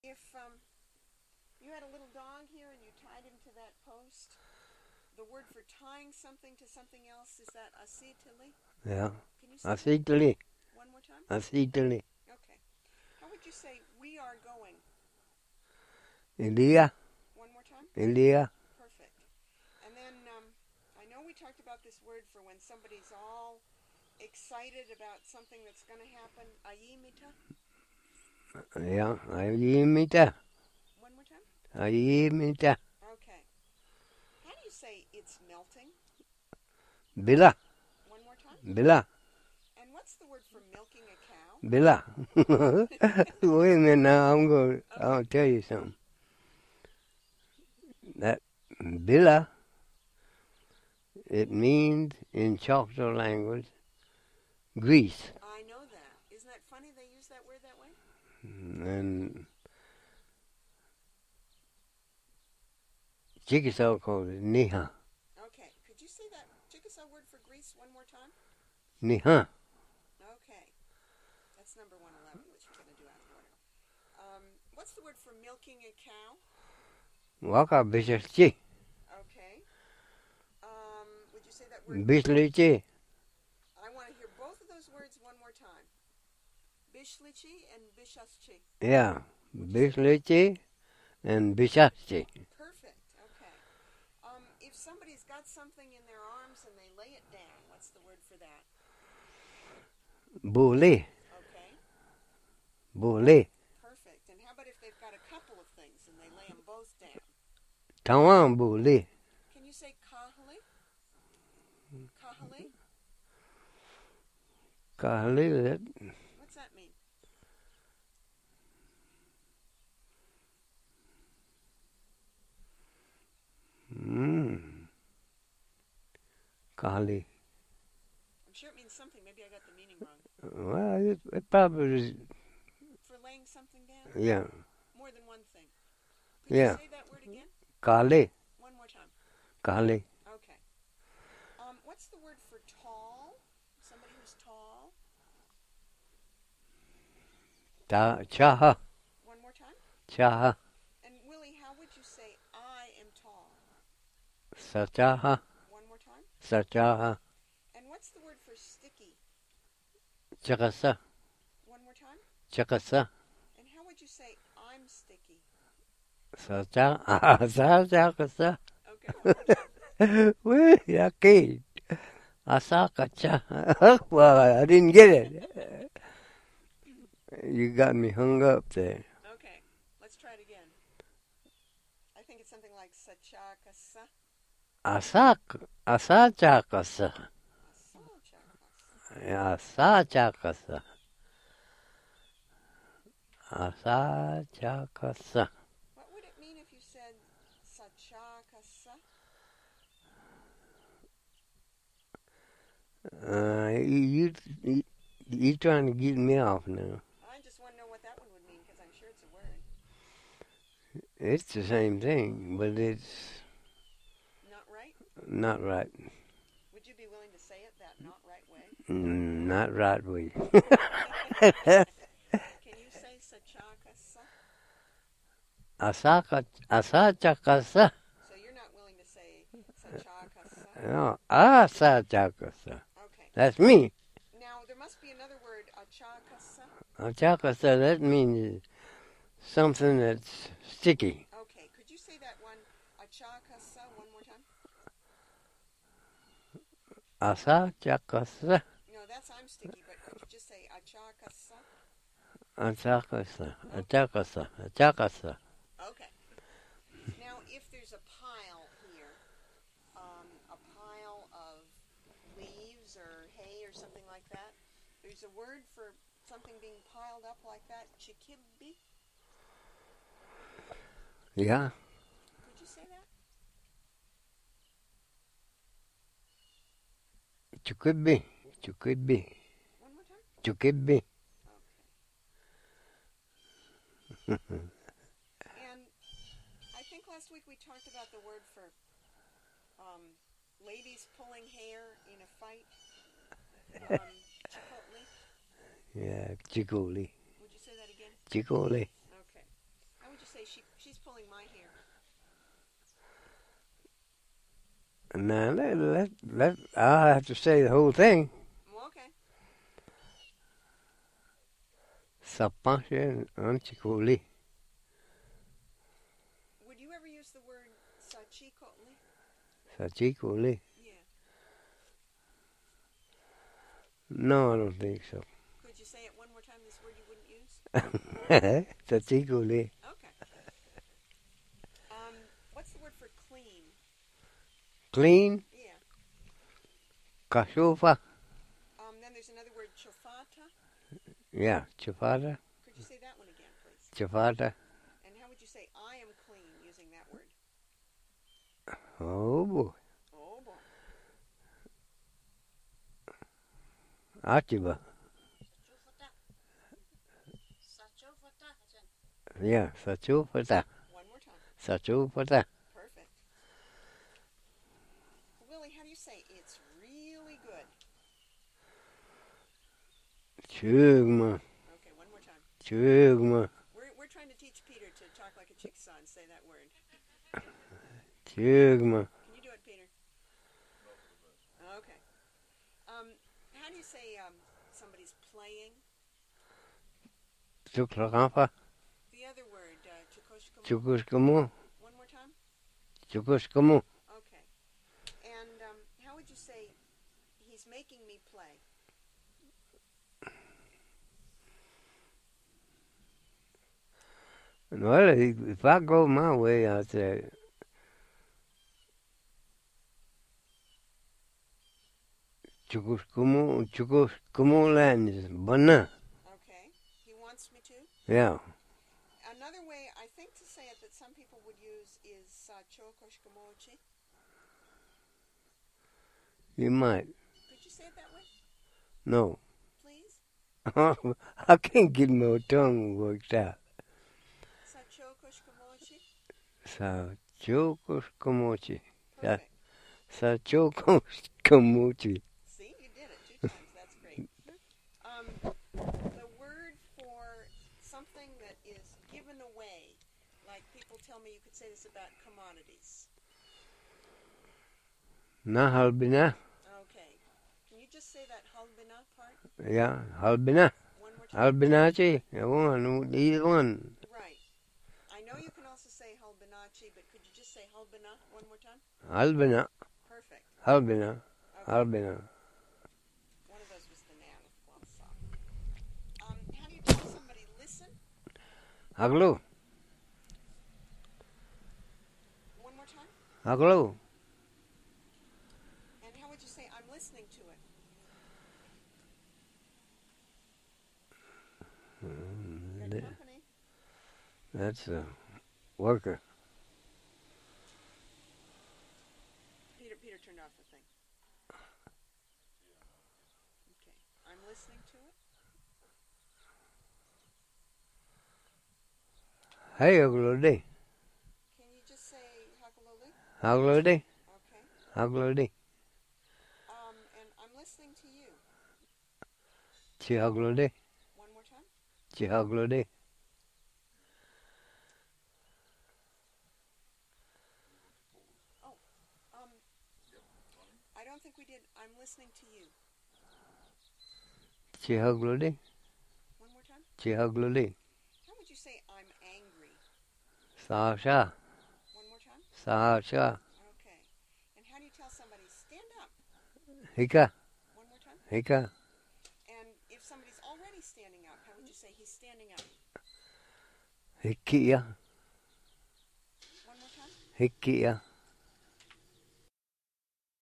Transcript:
If you had a little dog here and you tied him to that post, the word for tying something to something else is that asitili? Yeah. Can you say Asitali. that one more time? Asitali. Okay. How would you say we are going? India. One more time? India. Perfect. And then I know we talked about this word for when somebody's all excited about something that's going to happen. Ayimita? Yeah. Ayimita. One more time? Ayimita. Okay. How do you say it's melting? Bila. One more time? Bila. And what's the word for milking a cow? Bila. Wait a minute now. Okay. I'll tell you something. That Bila, it means in Choctaw language, grease. I know that. Isn't that funny they use that word that way? And Chickasaw calls it Niha. Okay. Could you say that Chickasaw word for grease one more time? Niha. Okay. That's number 111, which you're going to do afterward. What's the word for milking a cow? Waka Bishlichi. Okay. Would you say that word? Bishlichi. I want to hear both of those words one more time. Bishlichi and bishaschi. Yeah. Bishlichi and Bishaschi. Perfect. Okay. If somebody's got something in their arms and they lay it down, what's the word for that? Buli. Okay. Buli. Perfect. And how about if they've got a couple of things and they lay them both down? Tawan Buli. Can you say kahali? Kahali? Kahli. What's that mean? Kahli. I'm sure it means something. Maybe I got the meaning wrong. Well, it probably is. For laying something down? Yeah. More than one thing. Could you say that word again? Kahli. One more time. Kahli. Okay. What's the word for tall? Somebody who's tall? Chaha. One more time. Chaha. And Willie, how would you say I am tall? Sachaha. One more time. Sachaha. And what's the word for sticky? Chakasa. One more time. Chakasa. And how would you say I'm sticky? Sachaha. Sachakasa. Okay, one more time. Well, okay. Asakacha. Well, I didn't get it. You got me hung up there. Okay, let's try it again. I think it's something like sachakasa. Asachakasa. Asachakasa. Asachakasa. Asachakasa. What would it mean if you said sachakasa? You trying to get me off now. I just want to know what that one would mean because I'm sure it's a word. It's the same thing, but it's Not right? not right. Would you be willing to say it that not right way? Not right way. Can you say sachakasa? Asachakasa. So you're not willing to say sachakasa? No, asachakasa. Okay. That's me. Now, there must be another word, achakasa. Achakasa, that means something that's sticky. Okay, could you say that one, achakasa, one more time? Asachakasa. No, that's I'm sticky, but could you just say achakasa? Achakasa. Achakasa. Achakasa. Okay. Now, if there's a pile here, a pile of leaves or hay or something like that, there's a word for something being piled up like that, chikibbi. Yeah. Could you say that? Chukibbi. Chukibbi. One more time? Chukibbi. Okay. And I think last week we talked about the word for ladies pulling hair in a fight. Chipotle. Yeah, chikoli. Would you say that again? Chikoli. Okay. Now, I'll have to say the whole thing. Well, okay. Sapache Anchikoli. Would you ever use the word sachikoli? Sachikoli. Yeah. No, I don't think so. Could you say it one more time, this word you wouldn't use? Sachikoli. Okay. What's the word for clean? Clean. Yeah. Kashofa. Then there's another word, chofata. Yeah, chafata. Could you say that one again, please? Chafata. And how would you say I am clean using that word? Oh boy. Oh, boy. Achiba. Yeah, Sachofata. One more time. Sachofata. Perfect. Willie, how do you say it's really good? Chugma. Okay, one more time. Chugma. We're trying to teach Peter to talk like a Chickasaw and say that word. Chugma. Can you do it, Peter? Okay. How do you say somebody's playing? Chuklakafa. The other word, chukoshkamo. Chukuskamu. One more time? Chukuskamu. Okay. And how would you say he's making me play? Well, if I go my way, I'd say Chukuskamu land is Bana. Okay. He wants me to? Yeah. Another way, I think, to say it that some people would use is chokoshkamochi. You might. Could you say it that way? No. Please? I can't get my tongue worked out. Sachokoshkamochi? Sachokoshkamochi. Perfect. Sachokoshkamochi. See, you did it 2 times. That's great. The word for something that is given away, like people tell me you could say this about commodities. Nahalbina. Okay. Can you just say that halbina part? Yeah, halbina. One more time. Halbinachi. Either one. Right. I know you can also say halbinachi, but could you just say halbina one more time? Halbina. Perfect. Halbina. Okay. Halbina. One of those was the noun of Guamsa. How do you tell somebody listen? Aglo. One more time. Aglo. And how would you say I'm listening to it? Good company. That's a worker. Peter turned off the thing. Okay. I'm listening to it. Hey, Aglodi. Can you just say hakaloli? Aglodi. Okay. Aglodi. And I'm listening to you. Chi Aglodi. One more time. Chi Aglodi. I don't think we did. I'm listening to you. Chi Aglodi. One more time. Chi Aglodi. How would you say I'm angry? Sasha. One more time. Sasha. Okay. And how do you tell somebody stand up? Hika. One more time. Hika. And if somebody's already standing up, how would you say he's standing up? Hikia. One more time. Hikia.